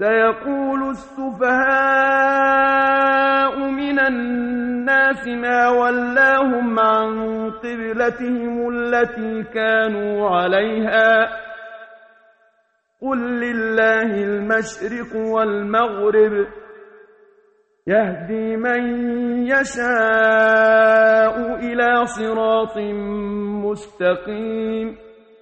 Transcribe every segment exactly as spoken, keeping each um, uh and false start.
سيقول السفهاء من الناس ما ولاهم عن قبلتهم التي كانوا عليها قل لله المشرق والمغرب يهدي من يشاء إلى صراط مستقيم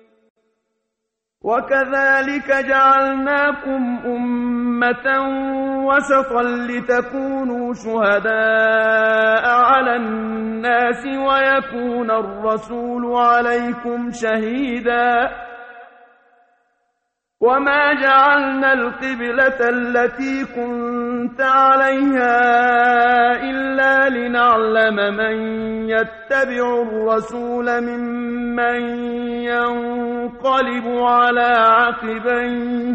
وكذلك جعلناكم أمة وسطا لتكونوا شهداء على الناس ويكون الرسول عليكم شهيدا وما جعلنا القبلة التي كنت عليها إلا لنعلم من يتبع الرسول ممن ينقلب على عقبيه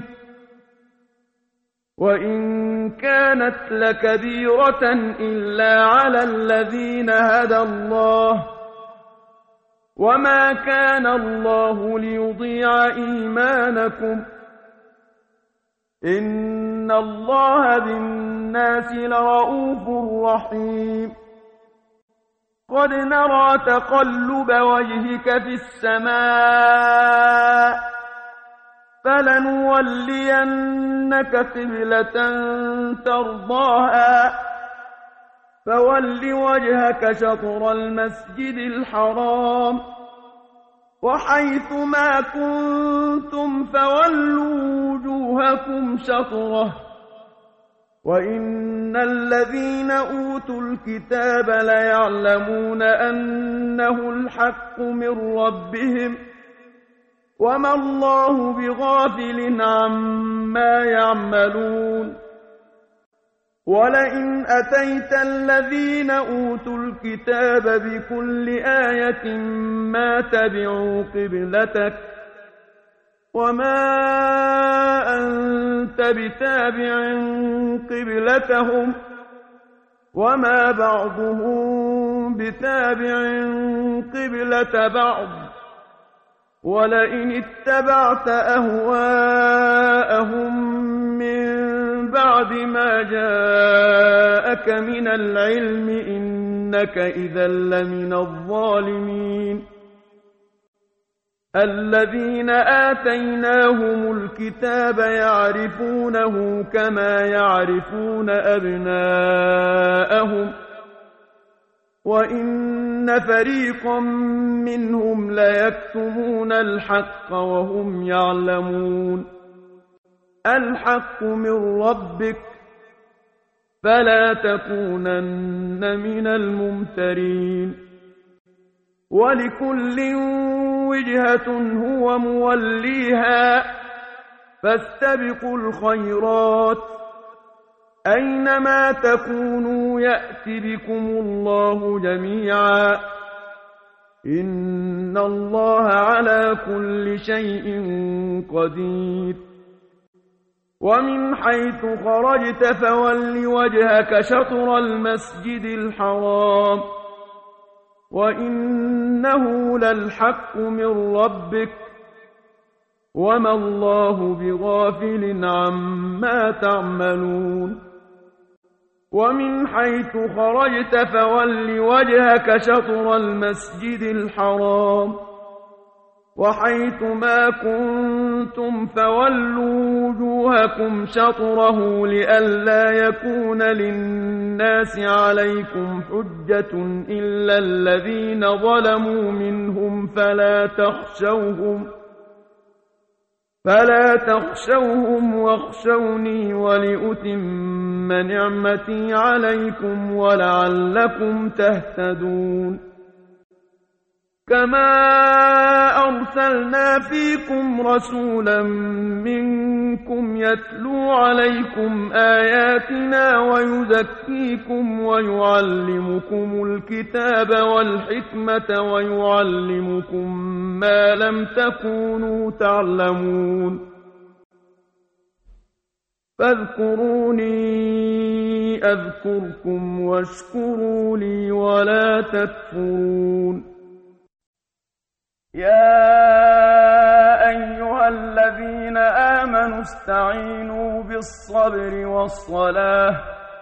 وإن كانت لكبيرة إلا على الذين هدى الله وما كان الله ليضيع إيمانكم إن الله بالناس لرءوف رحيم قد نرى تقلب وجهك في السماء فلنولينك قبلة ترضاها فول وجهك شطر المسجد الحرام وحيث ما كنتم فولوا وجوهكم شطره وإن الذين أوتوا الكتاب ليعلمون أنه الحق من ربهم وما الله بغافل عما يعملون ولئن أتيت الذين أوتوا الكتاب بكل آية ما تبعوا قبلتك وما أنت بتابع قبلتهم وما بعضهم بتابع قبلة بعض ولئن اتبعت أهواءهم من بعد ما جاءك من العلم إنك إذا لمن الظالمين الذين آتيناهم الكتاب يعرفونه كما يعرفون أبناءهم وإن فريقا منهم ليكتمون الحق وهم يعلمون الحق من ربك فلا تكونن من الممترين ولكل وجهة هو موليها فاستبقوا الخيرات أينما تكونوا يأت بكم الله جميعا إن الله على كل شيء قدير ومن حيث خرجت فول وجهك شطر المسجد الحرام وإنه للحق من ربك وما الله بغافل عما تعملون ومن حيث خرجت فول وجهك شطر المسجد الحرام وحيث ما كنتم فولوا وجوهكم شطره لئلا يكون للناس عليكم حجة إلا الذين ظلموا منهم فلا تخشوهم فلا تخشوهم واخشوني ولأتم نعمتي عليكم ولعلكم تهتدون كما أرسلنا فيكم رسولا منكم يتلو عليكم آياتنا ويزكيكم ويعلمكم الكتاب والحكمة ويعلمكم ما لم تكونوا تعلمون فاذكروني أذكركم واشكروا لي ولا تكفرون يا أيها أيها الذين آمنوا استعينوا بالصبر والصلاة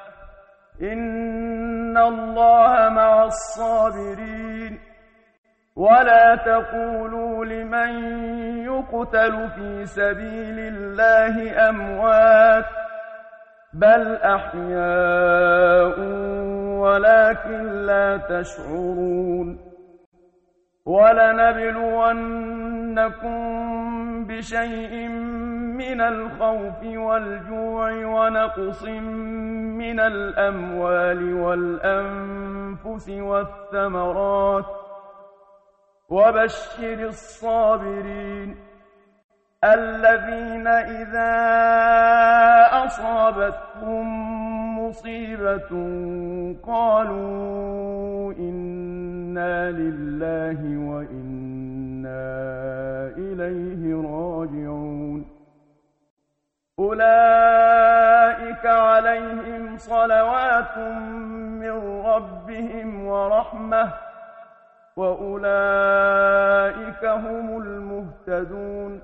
إن الله مع الصابرين ولا تقولوا لمن يقتل في سبيل الله أموات بل أحياء ولكن لا تشعرون ولنبلونكم بشيء من الخوف والجوع ونقص من الأموال والأنفس والثمرات وبشر الصابرين الذين إذا أصابتهم مصيبة قالوا إنا لله وإنا إليه راجعون أولئك عليهم صلوات من ربهم ورحمة وأولئك هم المهتدون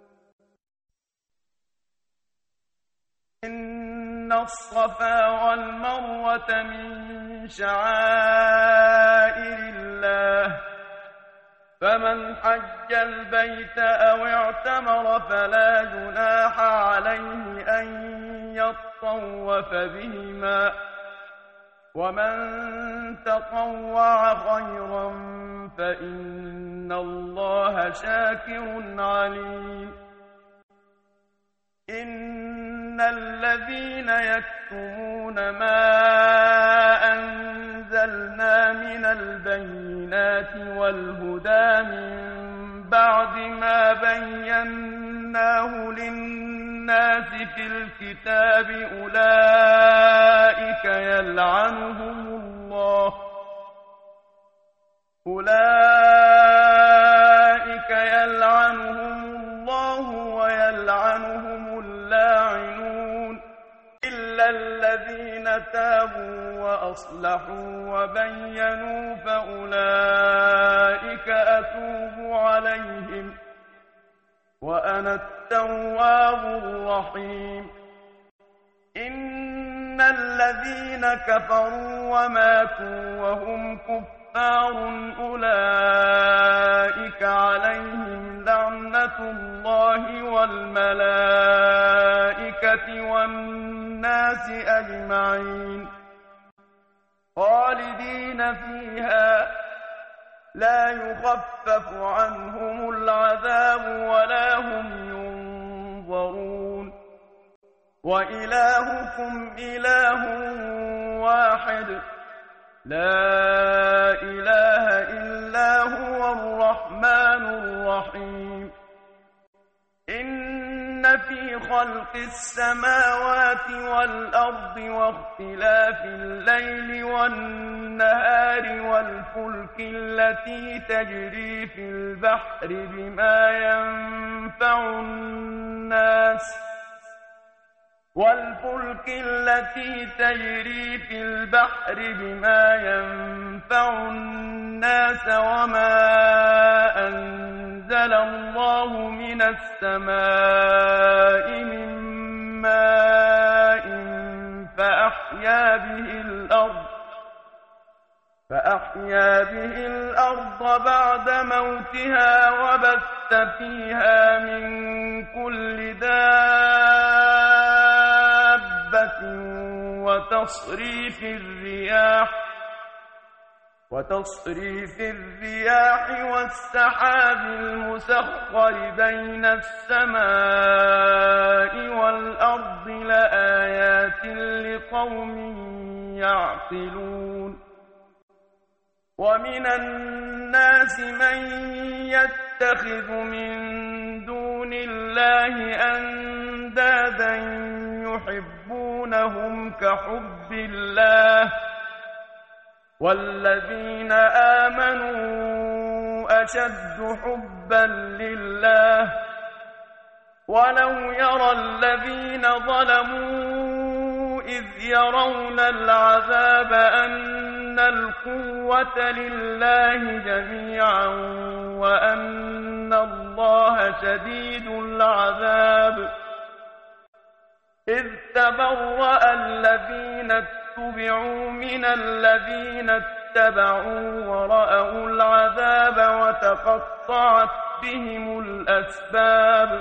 إن الصفا والمروة من شعائر الله فمن حج البيت أو اعتمر فلا جناح عليه أن يطوف بهما ومن تطوع خيرا فإن الله شاكر عليم إن الذين يكتمون ما أنزلنا من البينات والهدى من بعد ما بيناه للناس في الكتاب أولئك يلعنهم الله أولئك يلعنهم الله ويلعنهم اللاعنون إلا الذين تابوا وأصلحوا وبينوا فأولئك أتوب عليهم وأنا التواب الرحيم إن الذين كفروا وماتوا وهم كفار أولئك عليهم لعنة الله والملائكة والناس أجمعين خالدين فيها لا يخفف عنهم العذاب ولا هم ينظرون وإلهكم إله واحد لا إله إلا هو الرحمن الرحيم إن في خلق السماوات والأرض واختلاف الليل والنهار والفلك التي تجري في البحر بما ينفع الناس والفلك التي تجري في البحر بما ينفع الناس وما أنزل الله من السماء من ماء فأحيا به الأرض فأحيا به الأرض بعد موتها وبث فيها من كل دابة وتصريف الرياح وتصريف الرياح والسحاب المسخر بين السماء والأرض لآيات لقوم يعقلون ومن الناس من يتخذ من دون الله أندادا يحبونهم كحب الله والذين آمنوا أشد حبا لله ولو يرى الذين ظلموا إذ يرون العذاب أن القوة لله جميعا وأن الله الله شديد العذاب إذ تبرأ الذين اتبعوا من الذين اتبعوا ورأوا العذاب وتقطعت بهم الأسباب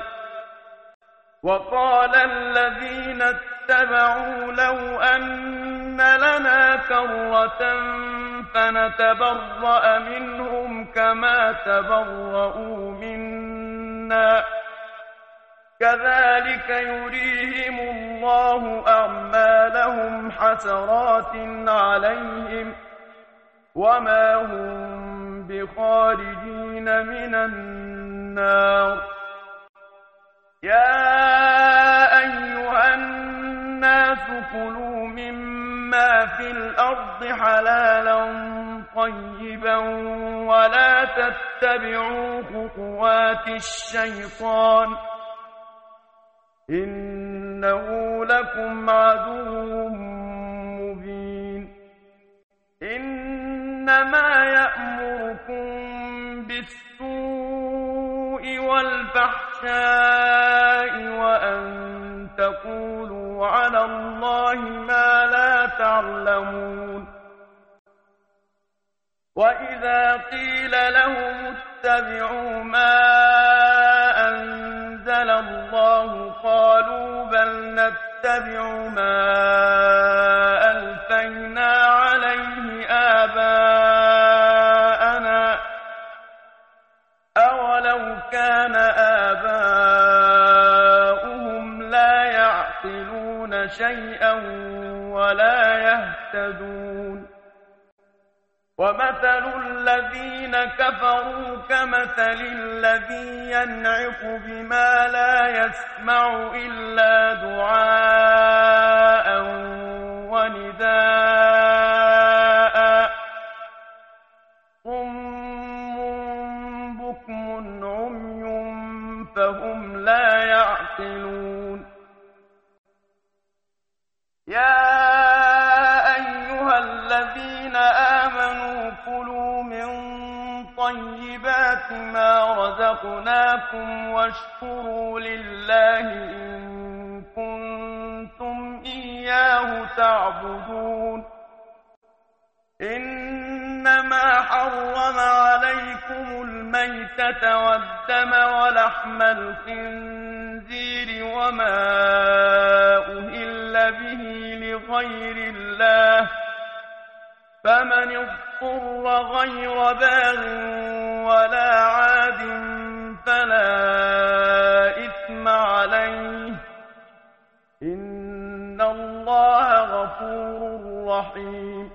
وقال الذين اتبعوا لو أن لنا كرة فنتبرأ منهم كما تبرؤوا منا كذلك يريهم الله أعمالهم حسرات عليهم وما هم بخارجين من النار يا أيها الناس كلوا مما في الأرض حلالا طيبا ولا تتبعوا خطوات الشيطان إنه لكم عدو مبين إنما يأمركم بالسوء والفحشاء وأن تقولوا على الله ما لا تعلمون وإذا قيل لهم اتبعوا ما أنزل الله قالوا بل نتبع ما ألفينا عليه آباءنا أولو كان آباؤهم لا يعقلون شيئا ولا يهتدون ومثل الذين كفروا كمثل الذي ينعق بما لا يسمع إلا دعاء ونداء صم بكم عمي فهم لا يعقلون يا أيها الذين آمنوا كلوا من طيبات ما رزقناكم واشكروا لله إن كنتم إياه تعبدون إنما حرم عليكم الميتة والدم ولحم الخنزير وما أهل به لغير الله فمن اضطر غير باغ ولا عاد فلا إثم عليه إن الله غفور رحيم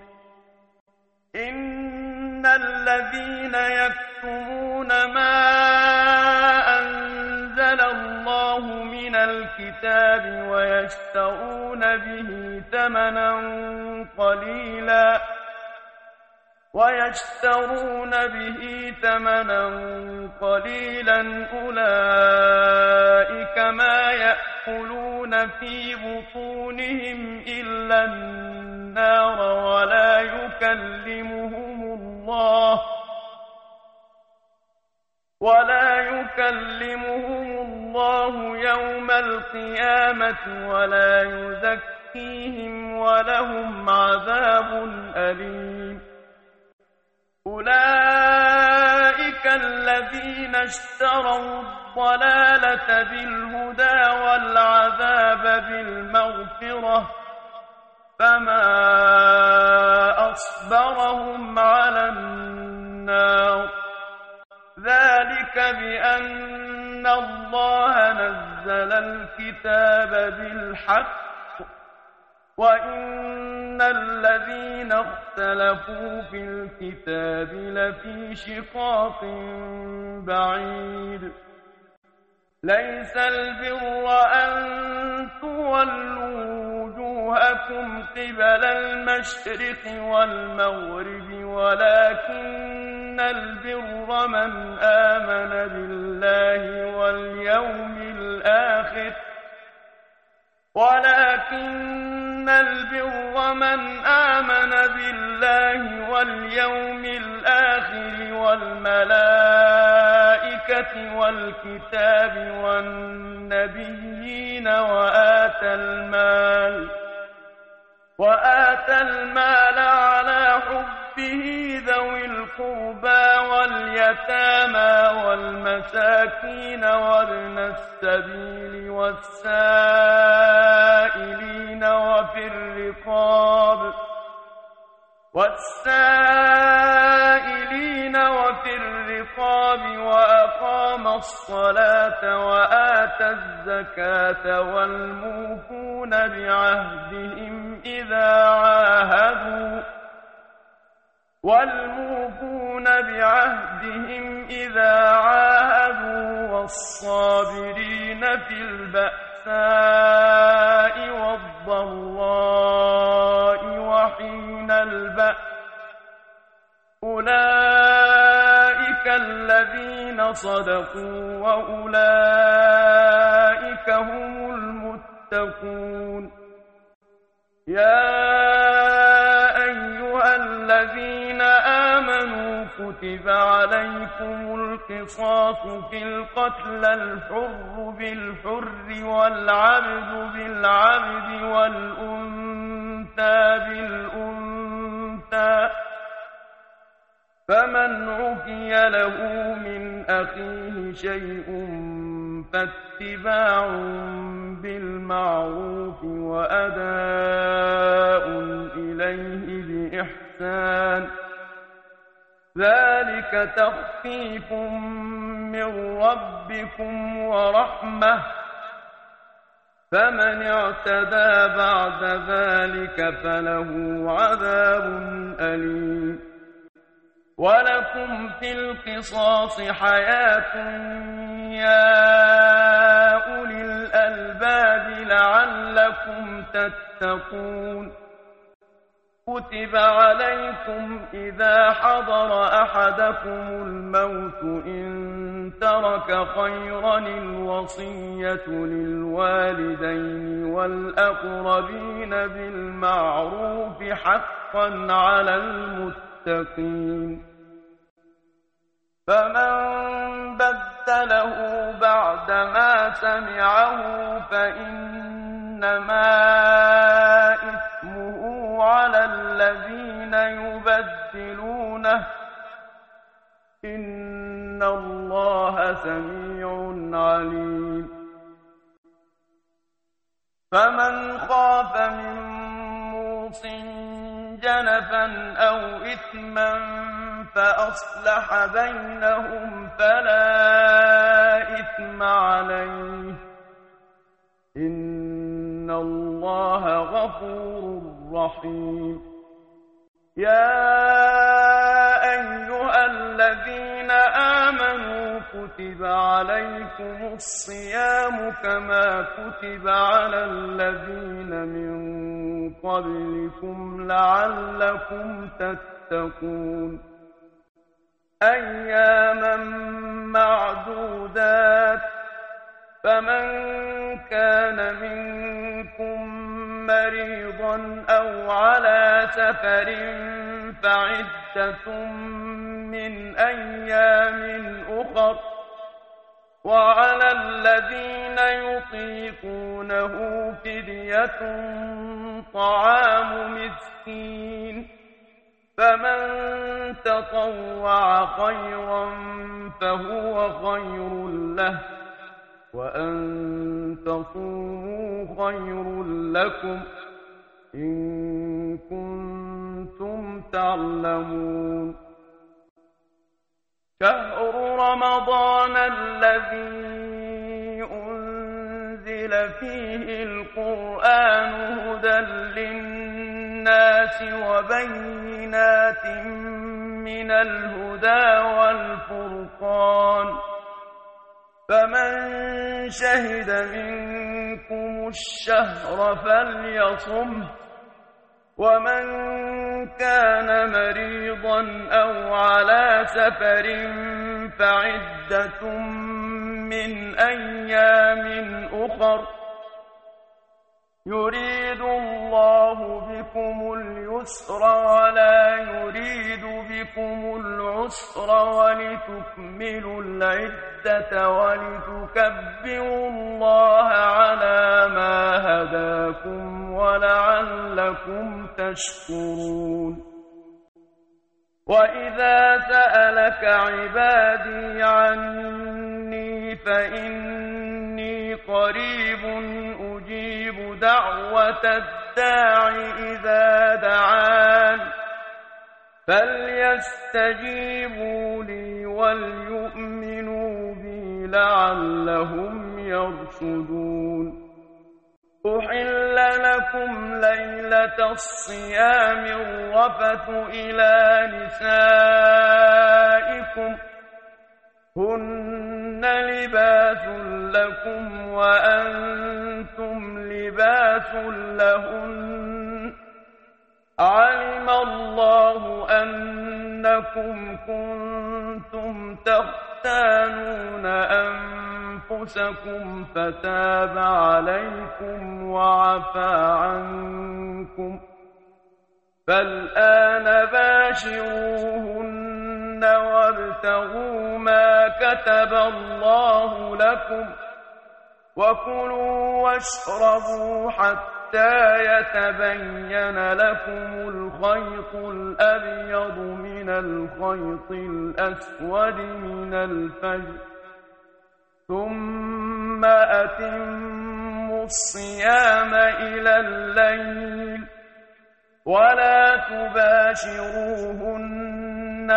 إن الذين يكتمون ما أنزل الله من الكتاب ويشترون به ثمنا قليلا ويشترون به ثمنا قليلا أولئك ما يأكلون في بطونهم إلا النار ولا يكلمهم الله ولا يكلمهم الله يوم القيامة ولا يزكيهم ولهم عذاب أليم أولئك الذين اشتروا الضلالة بالهدى والعذاب بالمغفرة فما أصبرهم على النار ذلك بأن الله نزل الكتاب بالحق وإن الذين اختلفوا في الكتاب لفي شقاق بعيد ليس البر أن تولوا وجوهكم قبل المشرق والمغرب ولكن البر من آمن بالله واليوم الآخر ولكن البر من آمن بالله واليوم الآخر والملائكة الملائكة والكتاب والنبيين وآتى المال وآتى المال على حبه ذوي القربى واليتامى والمساكين وابن السبيل والسائلين وفي الرقاب والسائلين وفي الرقاب وأقام الصلاة وآتى الزكاة والموفون بعهدهم إذا عاهدوا والموفون بعهدهم إذا عاهدوا والصابرين في البأساء والضراء وحين البأس أولئك الذين صدقوا وأولئك هم المتقون. يا أيها الذين آمنوا كتب عليكم القصاص في القتلى الحر بالحر والعبد بالعبد والأنثى بالأنثى فمن عفي له من أخيه شيء فاتباع بالمعروف وأداء إليه بإحسان ذلك تخفيف من ربكم ورحمة فمن اعتدى بعد ذلك فله عذاب أليم. ولكم في القصاص حياة يا أولي الألباب لعلكم تتقون. كتب عليكم إذا حضر أحدكم الموت إن ترك خيرا الوصية للوالدين والأقربين بالمعروف حقا على المتقين. فمن بدله بعدما سمعه فإنما إثمه على الذين يبدلونه إن الله سميع عليم. فمن خاف من موصٍ جنفا أو إثما فأصلح بينهم فلا إثم عليه إن الله غفور رحيم. يا أيها الذين آمنوا كتب عليكم الصيام كما كتب على الذين من قبلكم لعلكم تتقون. أياما معدودات فمن كان منكم مريضا أو على سفر فعدة من أيام أخر وعلى الذين يطيقونه فدية طعام مسكين فمن تطوع خيرا فهو خير له وأن تصوموا خير لكم إن كنتم تعلمون. شهر رمضان الذي أنزل فيه القرآن هدى للناس وبينات من الهدى والفرقان فمن شهد منكم الشهر فليصمه ومن كان مريضا أو على سفر فعدة من أيام أخر يريد الله بكم اليسر ولا يريد بكم العسر ولتكملوا العدة العدة ولتكبروا الله على ما هداكم ولعلكم تشكرون وإذا سألك عبادي عني فإني قريب أجيب دعوة الداع إذا دعان فليستجيبوا لي وليؤمنوا بي لعلهم يرشدون أحل لكم ليلة الصيام الرفث إلى نسائكم هن لباس لكم وأنتم لباس لهن علم الله أنكم كنتم تختانون أنفسكم فتاب عليكم وعفى عنكم فالآن باشروهن وابتغوا ما كتب الله لكم وكلوا واشربوا حتى حتى يتبين لكم الخيط الأبيض من الخيط الأسود من الفجر ثم أتموا الصيام إلى الليل ولا تباشروهن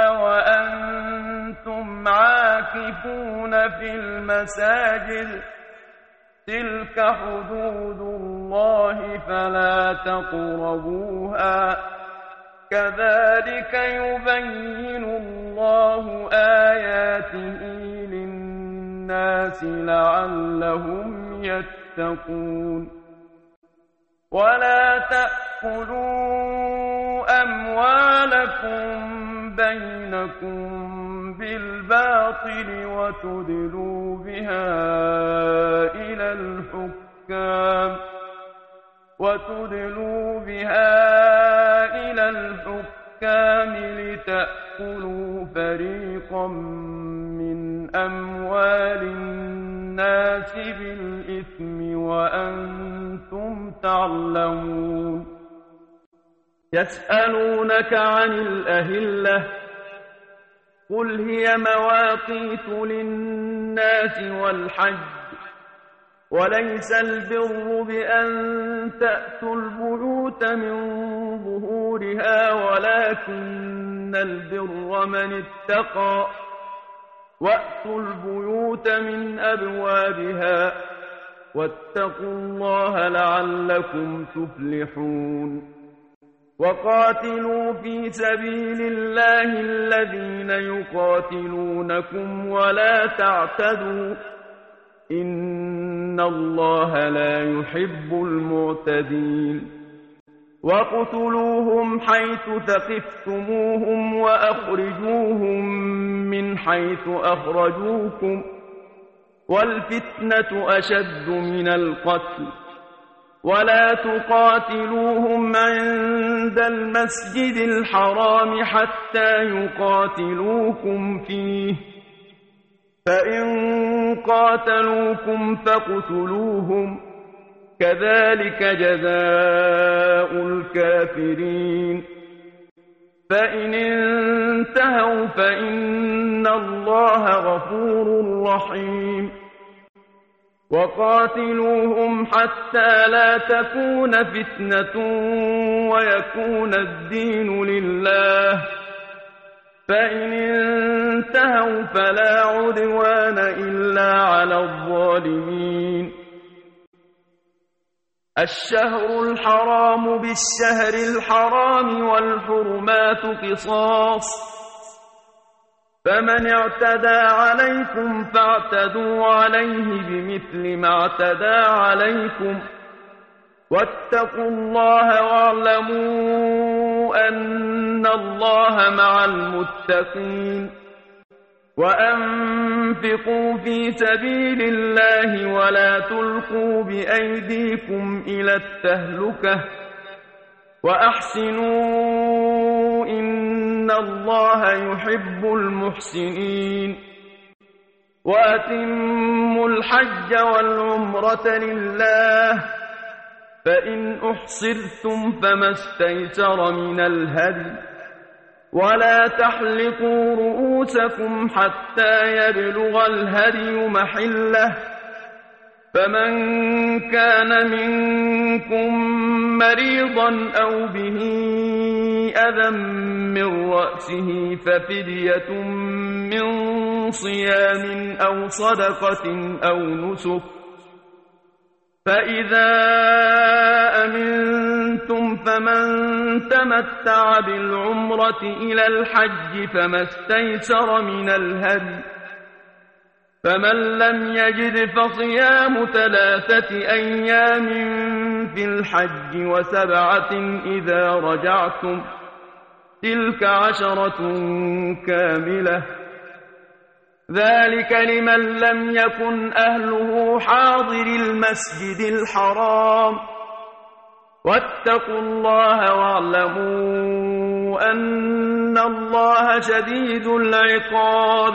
وأنتم عاكفون في المساجد تلك حدود الله فلا تقربوها كذلك يبين الله آياته للناس لعلهم يتقون ولا تأكلوا أموالكم بينكم بالباطل وتدلوا بها إلى الحكام وتدلوا بها إلى الحكام لتأكلوا فريقا من أموال الناس بالإثم وأنتم تعلمون يسألونك عن الأهلة قل هي مواقيت للناس والحج وليس البر بأن تأتوا البيوت من ظهورها ولكن البر من اتقى وأتوا البيوت من أبوابها واتقوا الله لعلكم تفلحون وقاتلوا في سبيل الله الذين يقاتلونكم ولا تعتدوا إن الله لا يحب المعتدين وقتلوهم حيث ثقفتموهم وأخرجوهم من حيث أخرجوكم والفتنة أشد من القتل ولا تقاتلوهم عند المسجد الحرام حتى يقاتلوكم فيه فإن قاتلوكم فاقتلوهم كذلك جزاء الكافرين فإن انتهوا فإن الله غفور رحيم وقاتلوهم حتى لا تكون فتنة ويكون الدين لله فإن انتهوا فلا عدوان إلا على الظالمين الشهر الحرام بالشهر الحرام والحرمات قصاص فمن اعتدى عليكم فاعتدوا عليه بمثل ما اعتدى عليكم واتقوا الله واعلموا أن الله مع المتقين وأنفقوا في سبيل الله ولا تلقوا بأيديكم إلى التهلكة وأحسنوا إن الله يحب المحسنين وأتموا الحج والعمرة لله، فإن أحصرتم فما استيسر من الهدي، ولا تحلقوا رؤوسكم حتى يبلغ الهدي محله، فمن كان منكم مريضا أو به أذى من رأسه ففدية من صيام أو صدقة أو نسك، فإذا أمنتم فمن تمتع بالعمرة إلى الحج فما استيسر من الهدي، فمن لم يجد فصيام ثلاثة أيام في الحج وسبعة إذا رجعتم، تلك عشرة كاملة، ذلك لمن لم يكن أهله حاضر المسجد الحرام. واتقوا الله واعلموا أن الله شديد العقاب.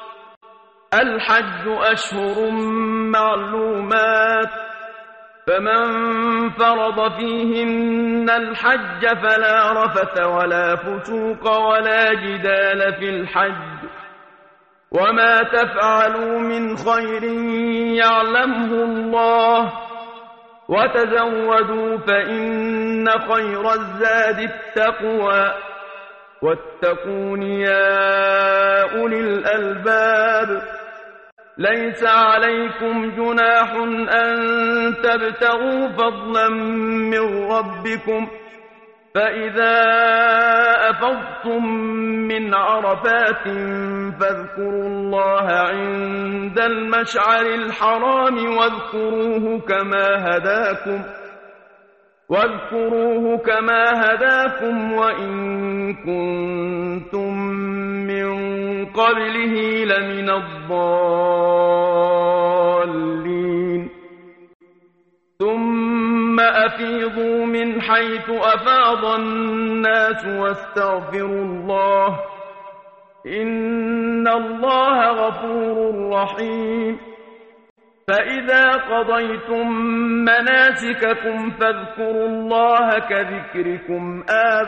الحج أشهر معلومات، فمن فرض فيهن الحج فلا رفث ولا فسوق ولا جدال في الحج، وما تفعلوا من خير يعلمه الله، وتزودوا فإن خير الزاد التقوى، واتقون يا أولي الألباب. ليس عليكم جناح أن تبتغوا فضلا من ربكم، فإذا أفضتم من عرفات فاذكروا الله عند المشعر الحرام واذكروه كما هداكم واذكروه كما هداكم وإن كنتم من قبله لمن الضالين. ثم أفيضوا من حيث أفاض الناس واستغفروا الله، إن الله غفور رحيم. فإذا قضيتم مناسككم فاذكروا الله كذكركم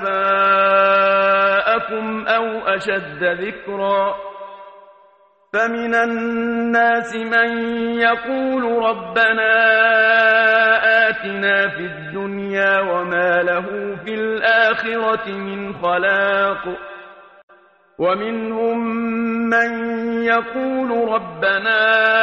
آباءكم أو أشد ذكرا، فمن الناس من يقول ربنا آتنا في الدنيا وما له في الآخرة من خلاق، ومنهم من يقول ربنا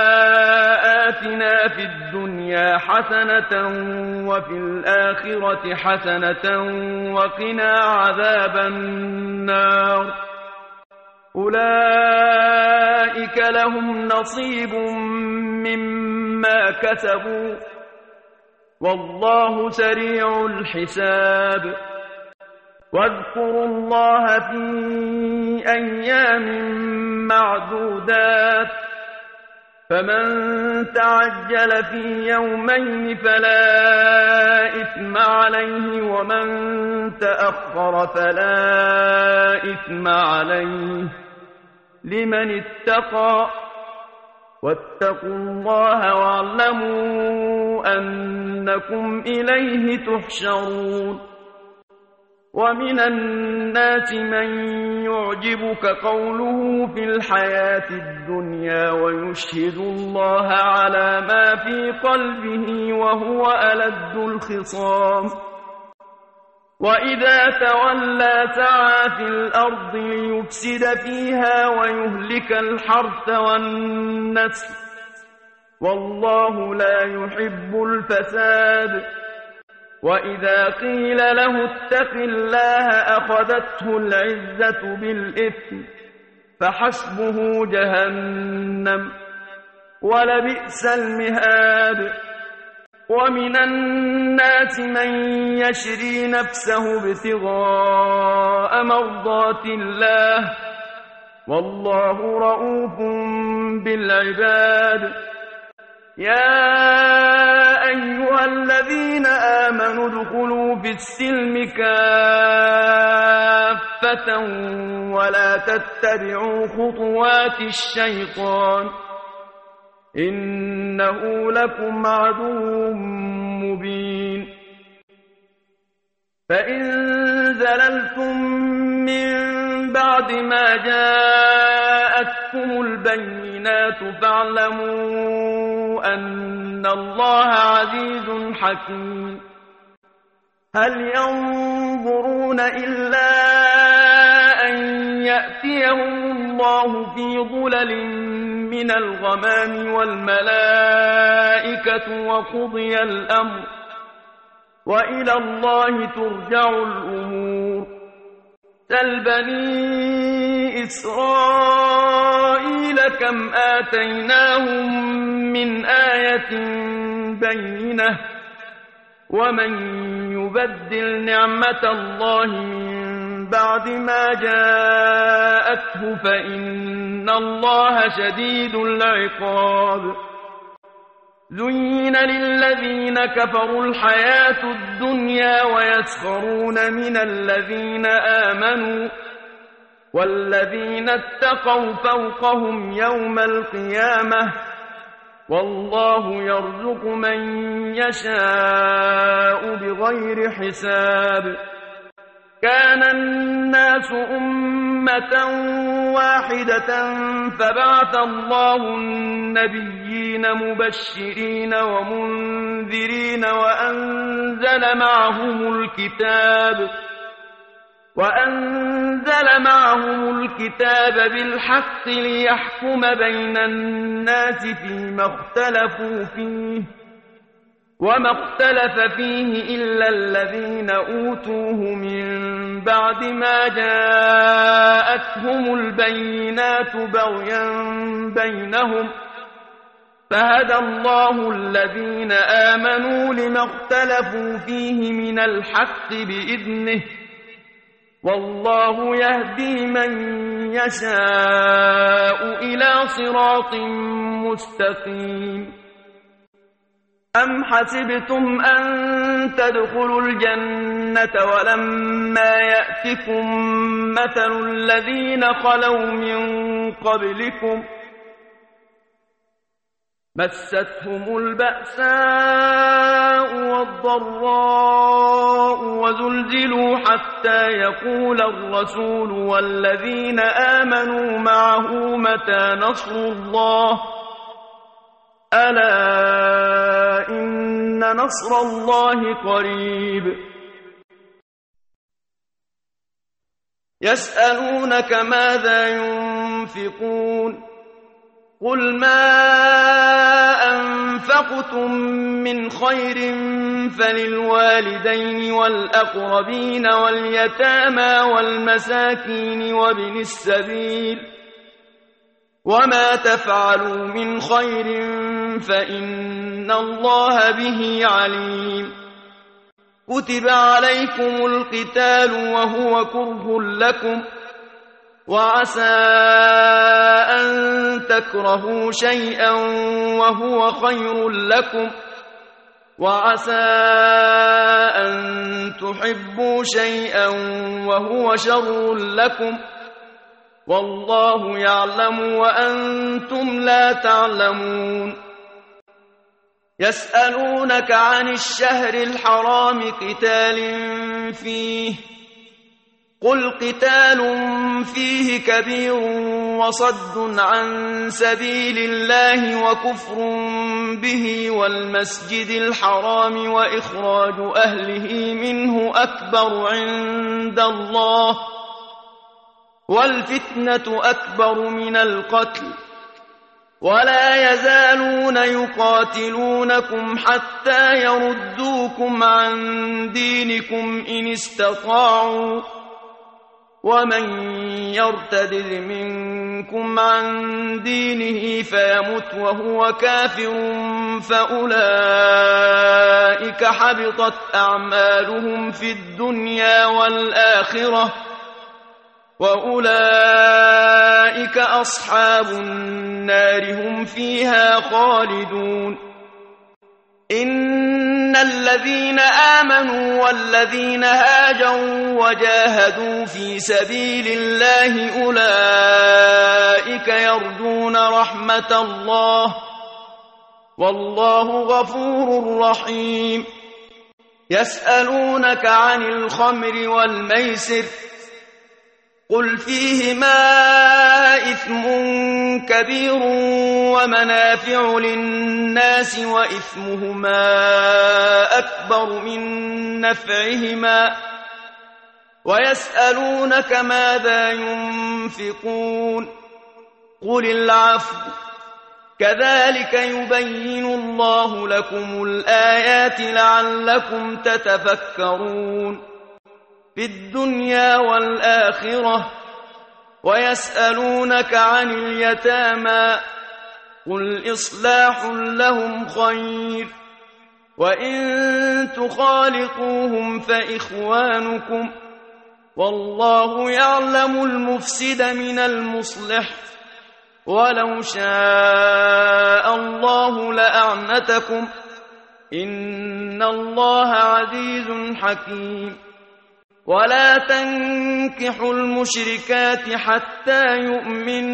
آتنا في الدنيا حسنة وفي الآخرة حسنة وقنا عذاب النار. أولئك لهم نصيب مما كسبوا والله سريع الحساب. واذكروا الله في أيام معدودات، فمن تعجل في يومين فلا إثم عليه ومن تأخر فلا إثم عليه لمن اتقى. واتقوا الله واعلموا أنكم إليه تحشرون. ومن الناس من يعجبك قوله في الحياة الدنيا ويشهد الله على ما في قلبه وهو ألد الخصام. وإذا تولى سعى في الأرض ليفسد فيها ويهلك الحرث والنسل، والله لا يحب الفساد. وإذا قيل له اتق الله أخذته العزة بالإثم فحسبه جهنم ولبئس المهاد. ومن الناس من يشري نفسه ابتغاء مرضات الله والله رؤوف بالعباد. يا أيها الذين آمنوا ادخلوا في السلم كافة ولا تتبعوا خطوات الشيطان إنه لكم عدو مبين فإن زللتم من بعد ما جاءتكم البينات فاعلموا أن الله عزيز حكيم هل ينظرون إلا أن يأتيهم الله في ظلل من الغمام والملائكة وقضي الأمر وإلى الله ترجع الأمور سل بني إسرائيل كم آتيناهم من آية بينة ومن يبدل نعمة الله من بعد ما جاءته فإن الله شديد العقاب زين للذين كفروا الحياة الدنيا ويسخرون من الذين آمنوا والذين اتقوا فوقهم يوم القيامة والله يرزق من يشاء بغير حساب كان الناس أمة واحدة فبعث الله النبيين مبشرين ومنذرين وأنزل معهم الكتاب وأنزل معهم الكتاب بالحق ليحكم بين الناس فيما اختلفوا فيه وما اختلف فيه إلا الذين أوتوه من بعد ما جاءتهم البينات بغيا بينهم فهدى الله الذين آمنوا لما اختلفوا فيه من الحق بإذنه والله يهدي من يشاء إلى صراط مستقيم أم حسبتم أن تدخلوا الجنة ولما يأتكم مثل الذين خلوا من قبلكم مستهم البأساء والضراء وزلزلوا حتى يقول الرسول والذين آمنوا معه متى نصر الله ألا إن نصر الله قريب يسألونك ماذا ينفقون قل ما أنفقتم من خير فللوالدين والأقربين واليتامى والمساكين وابن السبيل وما تفعلوا من خير فإن الله به عليم كتب عليكم القتال وهو كره لكم وعسى أن تكرهوا شيئا وهو خير لكم وعسى أن تحبوا شيئا وهو شر لكم والله يعلم وأنتم لا تعلمون يسألونك عن الشهر الحرام قتال فيه قل قتال فيه كبير وصد عن سبيل الله وكفر به والمسجد الحرام وإخراج أهله منه أكبر عند الله والفتنة أكبر من القتل ولا يزالون يقاتلونكم حتى يردوكم عن دينكم إن استطاعوا ومن يرتد منكم عن دينه فيمت وهو كافر فأولئك حبطت أعمالهم في الدنيا والآخرة وأولئك أصحاب النار هم فيها خالدون إن الذين آمنوا والذين هاجروا وجاهدوا في سبيل الله أولئك يرجون رحمة الله والله غفور رحيم. يسألونك عن الخمر والميسر قل فيهما إثم كبير ومنافع للناس وإثمهما أكبر من نفعهما ويسألونك ماذا ينفقون قل العفو كذلك يبين الله لكم الآيات لعلكم تتفكرون في الدنيا والآخرة. ويسألونك عن اليتامى قل إصلاح لهم خير وإن تخالطوهم فإخوانكم والله يعلم المفسد من المصلح ولو شاء الله لأعنتكم إن الله عزيز حكيم. ولا تنكحوا المشركات حتى يؤمن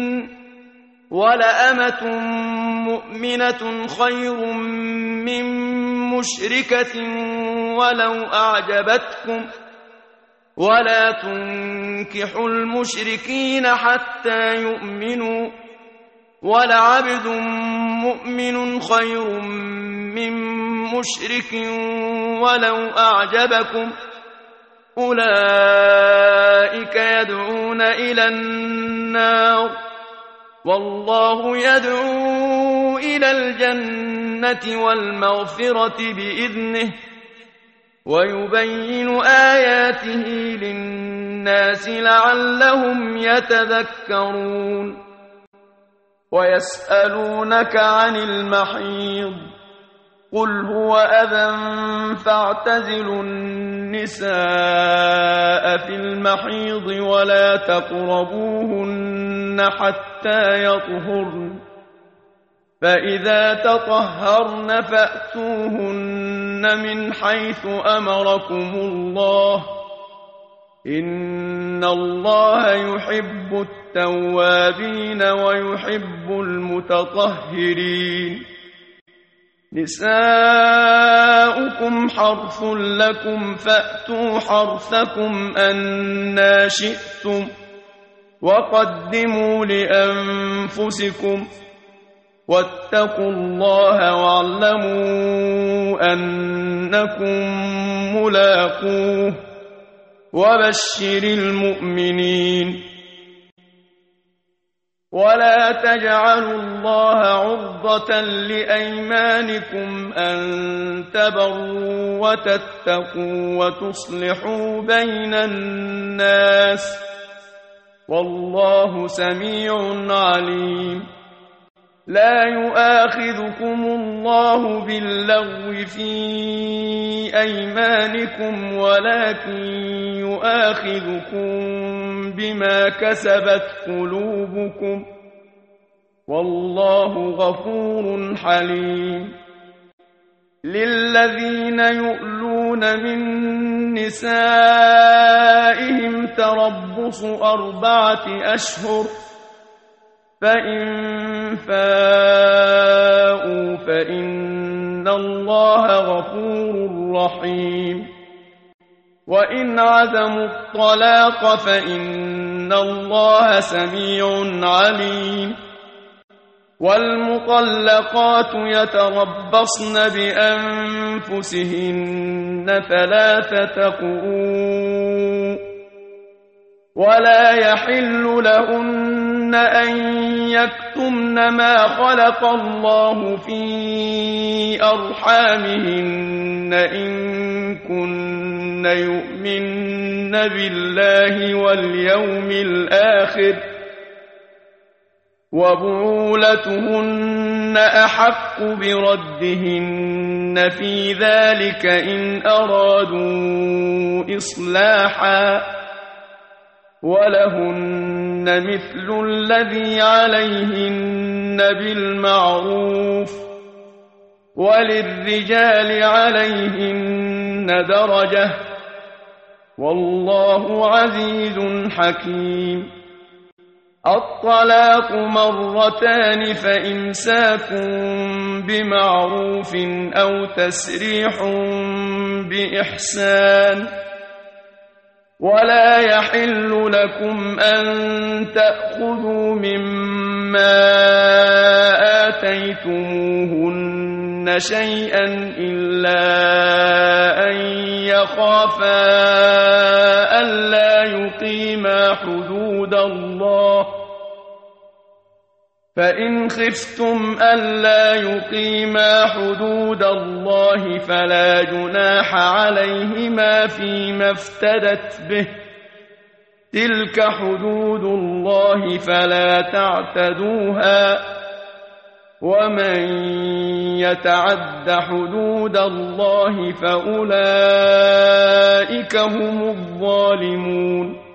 ولأمة مؤمنة خير من مشركة ولو أعجبتكم ولا تنكحوا المشركين حتى يؤمنوا ولعبد مؤمن خير من مشرك ولو أعجبكم أولئك يدعون إلى النار والله يدعو إلى الجنة والمغفرة بإذنه ويبين آياته للناس لعلهم يتذكرون. ويسألونك عن المحيض قل هو أذى فاعتزلوا النساء في المحيض ولا تقربوهن حتى يطهرن فإذا تطهرن فأتوهن من حيث أمركم الله إن الله يحب التوابين ويحب المتطهرين. نساؤكم حرث لكم فأتوا حرثكم أنى شئتم وقدموا لأنفسكم واتقوا الله واعلموا أنكم ملاقوه وبشر المؤمنين. ولا تجعلوا الله عرضة لأيمانكم أن تبروا وتتقوا وتصلحوا بين الناس والله سميع عليم. لا يؤاخذكم الله باللغو في أيمانكم ولكن يؤاخذكم بما كسبت قلوبكم والله غفور حليم. للذين يؤلون من نسائهم تربص أربعة أشهر فإن فاءوا فإن الله غفور رحيم. وإن عزموا الطلاق فإن الله سميع عليم. والمطلقات يتربصن بأنفسهن ثلاثة قروء ولا يحل لهن أن يكتمن ما خلق الله في أرحامهن إن كن يؤمن بالله واليوم الآخر وبعولتهن أحق بردهن في ذلك إن أرادوا إصلاحا ولهن مثل الذي عليهن بالمعروف وللرجال عليهن درجة والله عزيز حكيم. الطلاق مرتان فإمساك بمعروف أو تسريح بإحسان ولا يحل لكم أن تأخذوا مما آتيتموهن شيئا إلا أن يخافا ألا يقيما حدود الله فإن خفتم ألا يقيما حدود الله فلا جناح عليهما فيما افتدت به تلك حدود الله فلا تعتدوها ومن يتعد حدود الله فأولئك هم الظالمون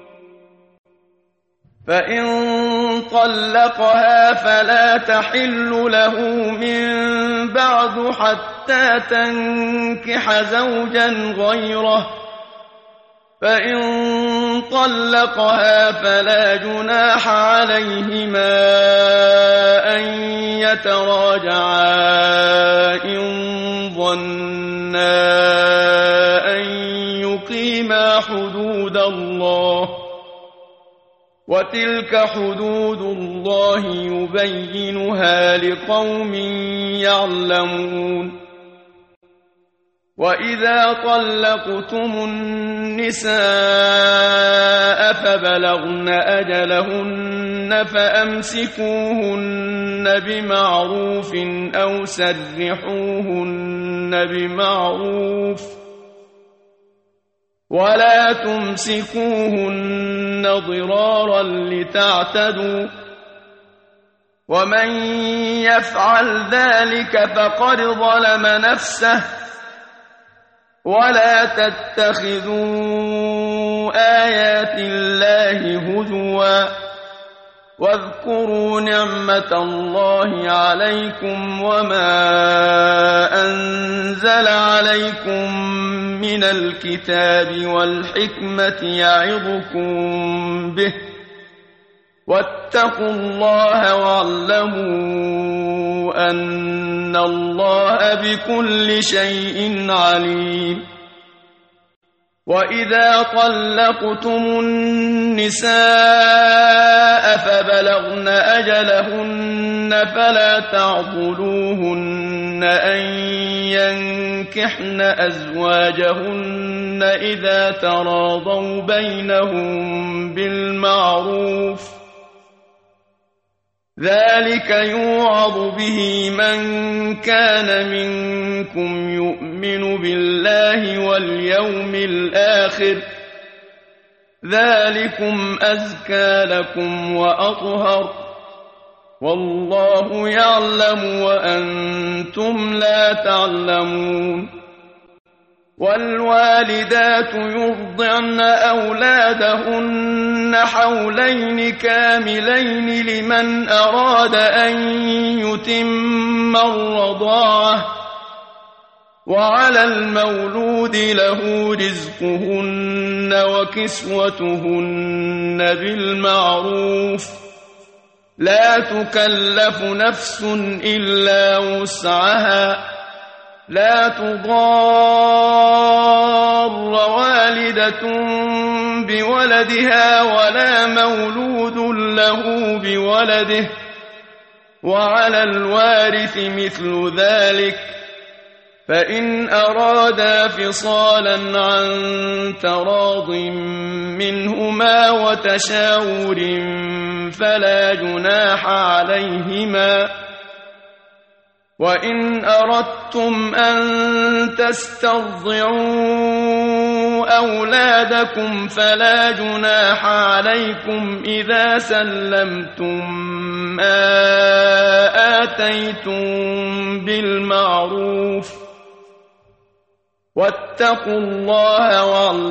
فإن طلقها فلا تحل له من بعد حتى تنكح زوجا غيره فإن طلقها فلا جناح عليهما أن يتراجعا إن ظنا أن يقيما حدود الله وتلك حدود الله يبينها لقوم يعلمون وإذا طلقتم النساء فبلغن أجلهن فأمسكوهن بمعروف أو سرحوهن بمعروف ولا تمسكوهن ضرارا لتعتدوا ومن يفعل ذلك فقد ظلم نفسه ولا تتخذوا آيات الله هزوا واذكروا نعمة الله عليكم وما أنزل عليكم من الكتاب والحكمة يعظكم به واتقوا الله واعلموا أن الله بكل شيء عليم وإذا طلقتم النساء فبلغن أجلهن فلا تعضلوهن أن ينكحن أزواجهن إذا تراضوا بينهم بالمعروف ذلك يوعظ به من كان منكم يؤمن بالله واليوم الآخر ذلكم أزكى لكم وأطهر والله يعلم وأنتم لا تعلمون والوالدات يرضعن أولادهن حولين كاملين لمن أراد أن يتم الرضاعة وعلى المولود له رزقهن وكسوتهن بالمعروف لا تكلف نفس إلا وسعها لا تضار والدة بولدها ولا مولود له بولده وعلى الوارث مثل ذلك فإن أرادا فصالا عن تراض منهما وتشاور فلا جناح عليهما وإن أردتم أن تسترضعوا أولادكم فلا جناح عليكم إذا سلمتم ما آتيتم بالمعروف واتقوا الله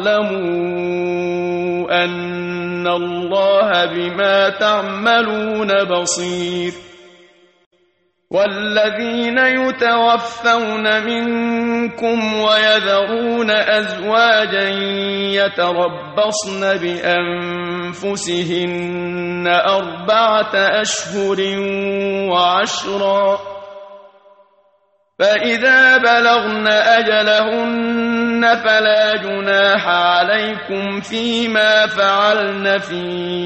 واعلموا أن الله بما تعملون بصير والذين يتوفون منكم ويذرون أزواجا يتربصن بأنفسهن أربعة أشهر وعشرا فإذا بلغن أجلهن فلا جناح عليكم فيما فعلن في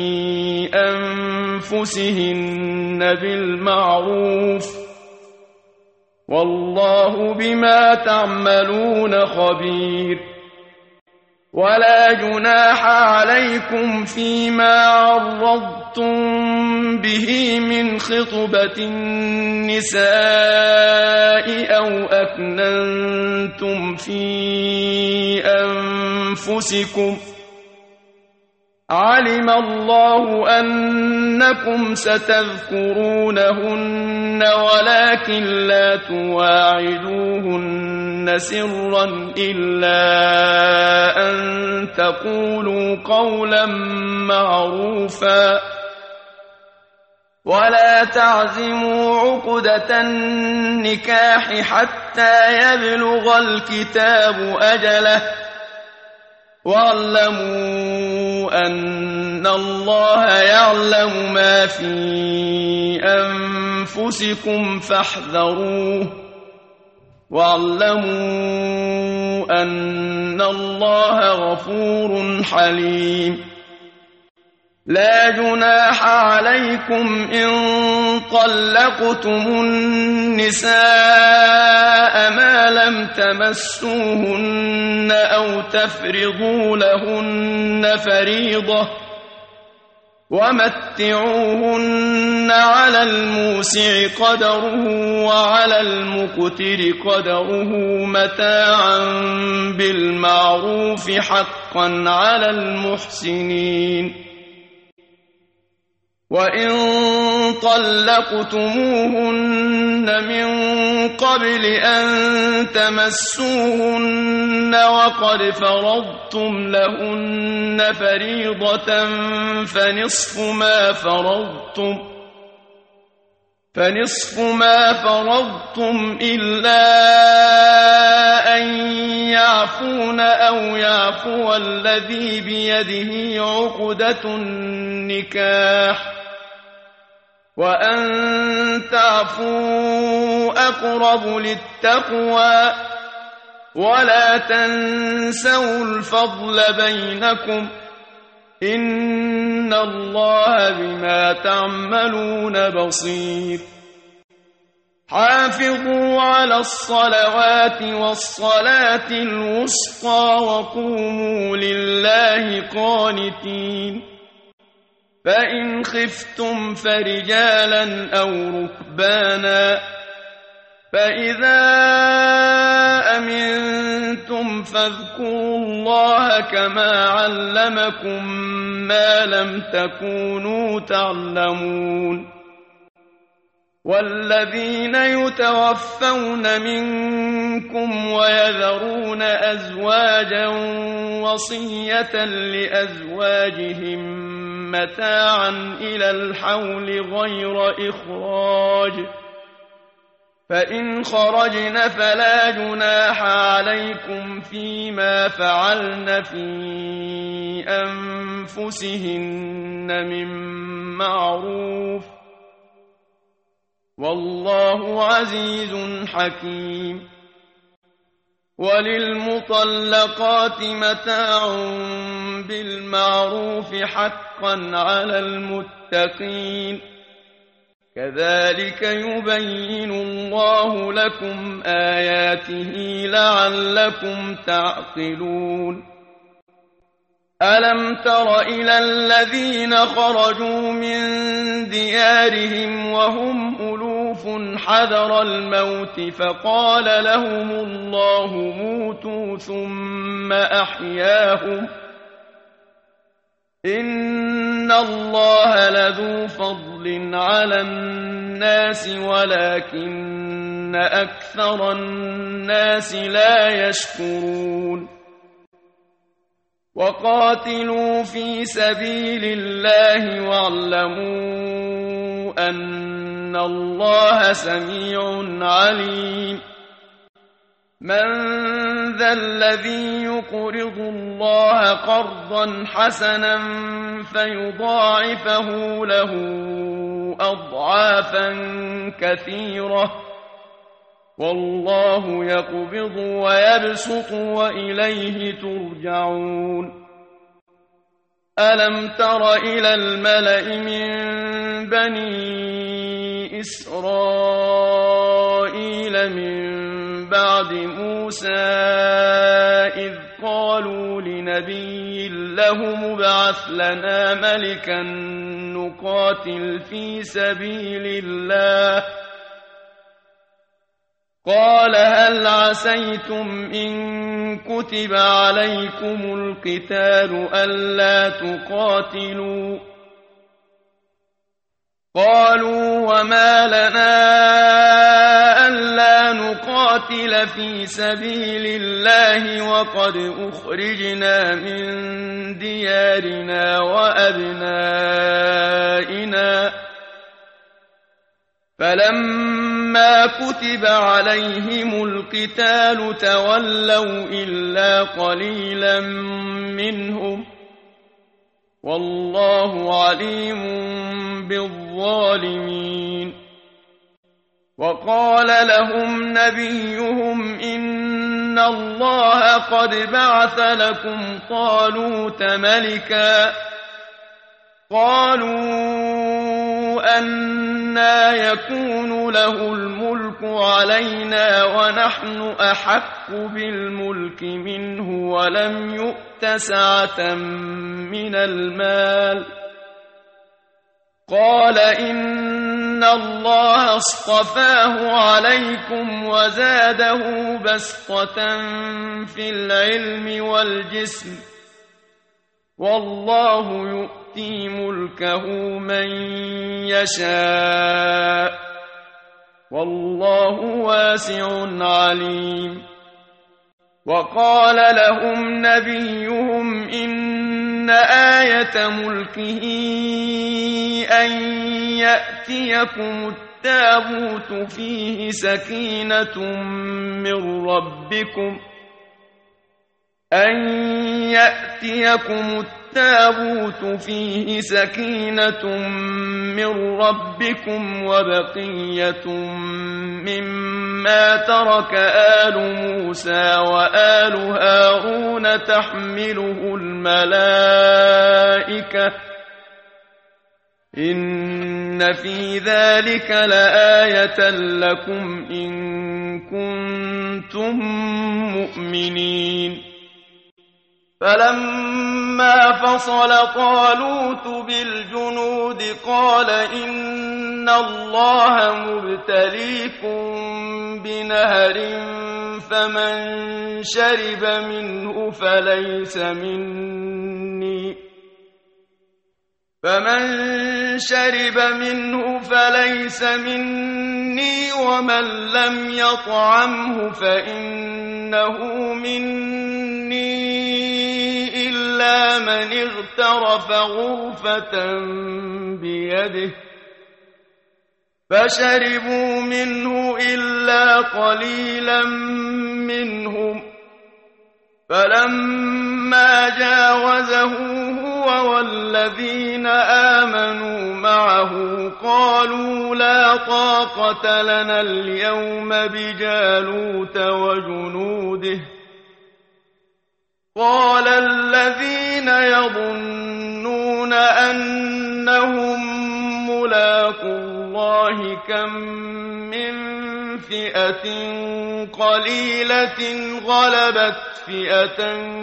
أنفسهن بالمعروف والله بما تعملون خبير ولا جناح عليكم فيما عرضتم به من خطبة النساء أو أكننتم في أنفسكم علم الله أنكم ستذكرونهن ولكن لا تواعدوهن سرا إلا أن تقولوا قولا معروفا ولا تعزموا عقدة النكاح حتى يبلغ الكتاب أجله واعلموا أن الله يعلم ما في أنفسكم فاحذروه واعلموا أن الله غفور حليم لا جناح عليكم إن طلقتم النساء ما لم تمسوهن أو تفرضوا لهن فريضة ومتعوهن على الموسع قدره وعلى المقتر قدره متاعا بالمعروف حقا على المحسنين وإن طلقتموهن من قبل أن تمسوهن وقد فرضتم لهن فريضة فنصف ما فرضتم فنصف ما فرضتم إلا أن يعفون أو يعفو الذي بيده عقدة النكاح وأن تعفوا أقرب للتقوى ولا تنسوا الفضل بينكم إن الله بما تعملون بصير حافظوا على الصلوات والصلاة الوسطى وقوموا لله قانتين فإن خفتم فرجالا أو ركبانا فإذا أمنتم فاذكروا الله كما علمكم ما لم تكونوا تعلمون والذين يتوفون منكم ويذرون أزواجا وصية لأزواجهم متاعا إلى الحول غير إخراج فإن خرجن فلا جناح عليكم فيما فعلن في أنفسهن من معروف والله عزيز حكيم وللمطلقات متاع بالمعروف حقا على المتقين كذلك يبين الله لكم آياته لعلكم تعقلون ألم تر إلى الذين خرجوا من ديارهم وهم ألوف حذر الموت فقال لهم الله موتوا ثم أحياهم إن الله لذو فضل على الناس ولكن أكثر الناس لا يشكرون وقاتلوا في سبيل الله واعلموا أن إن الله سميع عليم من ذا الذي يقرض الله قرضا حسنا فيضاعفه له أضعافا كثيرة والله يقبض ويبسط وإليه ترجعون ألم تر إلى الملأ من بني إسرائيل من بعد موسى إذ قالوا لنبي له مبعث لنا ملكا نقاتل في سبيل الله قال هل عسيتم إن كتب عليكم القتال ألا تقاتلوا قالوا وما لنا ألا نقاتل في سبيل الله وقد أخرجنا من ديارنا وأبنائنا فلما كتب عليهم القتال تولوا إلا قليلا منهم والله عليم بالظالمين وقال لهم نبيهم إن الله قد بعث لكم طالوت ملكا قالوا أنى يكون له الملك علينا ونحن أحق بالملك منه ولم يؤت سعة من المال قال إن الله اصطفاه عليكم وزاده بسطة في العلم والجسم والله يؤتي ملكه من يشاء والله واسع عليم وقال لهم نبيهم إن آية ملكه أن يأتيكم التابوت فيه سكينة من ربكم أن يأتيكم التابوت فيه سكينة من ربكم وبقية مما ترك آل موسى وآل هارون تحمله الملائكة إن في ذلك لآية لكم إن كنتم مؤمنين فلما فصل طالوت بالجنود قال إن الله مبتليكم بنهر فمن شرب منه فليس مني فمن شرب منه فليس مني ومن لم يطعمه فإنه مني إلا من اغترف غرفة بيده فشربوا منه إلا قليلا منهم فلما جاوزه هو والذين آمنوا معه قالوا لا طاقة لنا اليوم بجالوت وجنوده قال الذين يظنون أنهم ملاقو الله كم من فئة قليلة غلبت فئة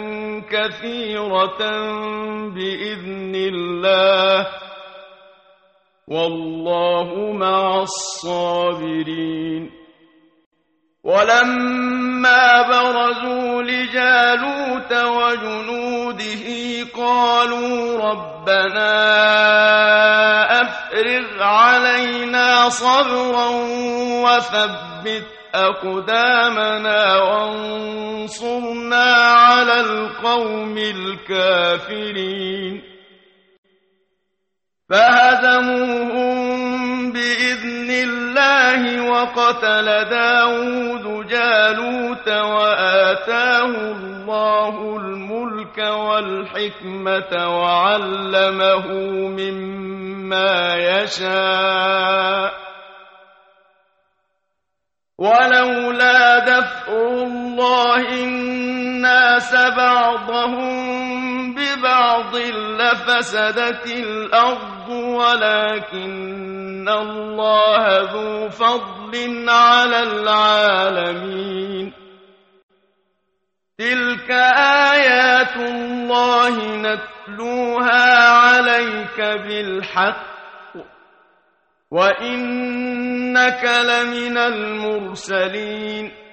كثيرة بإذن الله والله مع الصابرين ولما برزوا لجالوت وجنوده قالوا ربنا أفرغ علينا صبرا وثبت أقدامنا وانصرنا على القوم الكافرين فهزموهم بإذن الله وقتل داود جالوت وآتاه الله الملك والحكمة وعلمه مما يشاء ولولا دفع الله الناس بعضهم ببعض لفسدت الأرض ولكن الله ذو فضل على العالمين تلك آيات الله نتلوها عليك بالحق وإنك لمن المرسلين